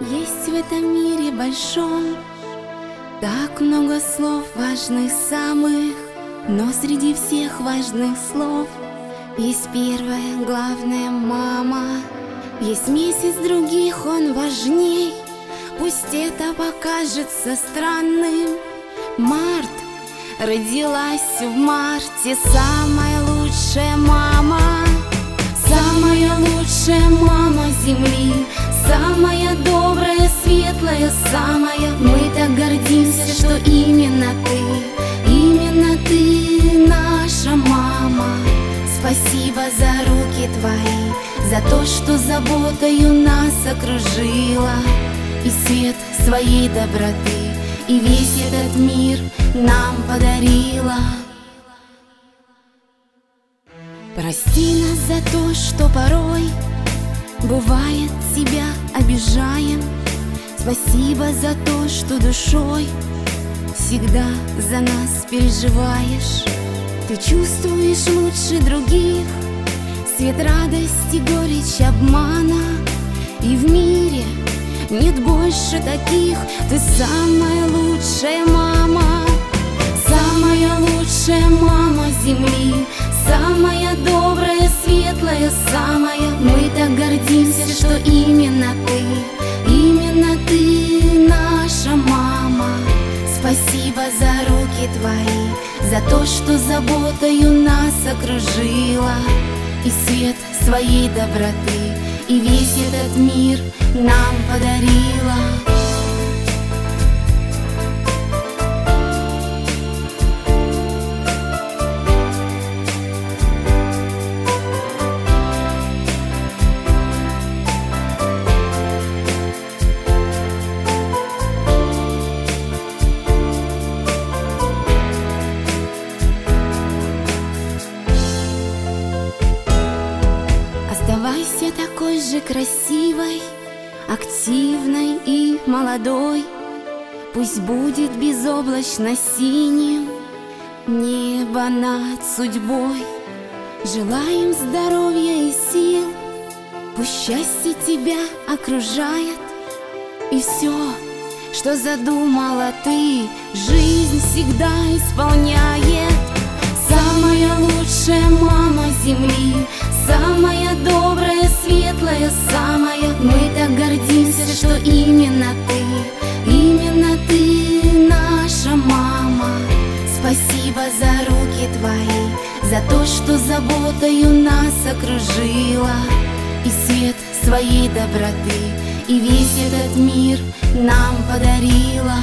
Есть в этом мире большом так много слов важных самых, но среди всех важных слов есть первое, главное, мама. Есть месяц других, он важней, пусть это покажется странным. Март, родилась в марте самая лучшая мама, самая лучшая мама земли, самая добрая, светлая, самая. Мы так гордимся, что именно ты наша мама. Спасибо за руки твои, за то, что заботою нас окружила, и свет своей доброты, и весь этот мир нам подарила. Прости нас за то, что порой бывает тебя обижаем. Спасибо за то, что душой всегда за нас переживаешь. Ты чувствуешь лучше других свет радости, горечь обмана, и в мире нет больше таких. Ты самая лучшая мама, самая лучшая мама земли, самая добрая, светлая, самая. Мы так гордимся, что именно ты наша мама. Спасибо за руки твои, за то, что заботою нас окружила, и свет своей доброты, и весь этот мир нам подарила. Оставайся такой же красивой, активной и молодой. Пусть будет безоблачно синим небо над судьбой. Желаем здоровья и сил, пусть счастье тебя окружает, и все, что задумала ты, жизнь всегда исполняет. Самая лучшая мама земли, самая добрая, светлая, самая. Мы так гордимся, что именно ты наша мама. Спасибо за руки твои, за то, что заботою нас окружила, и свет своей доброты, и весь этот мир нам подарила.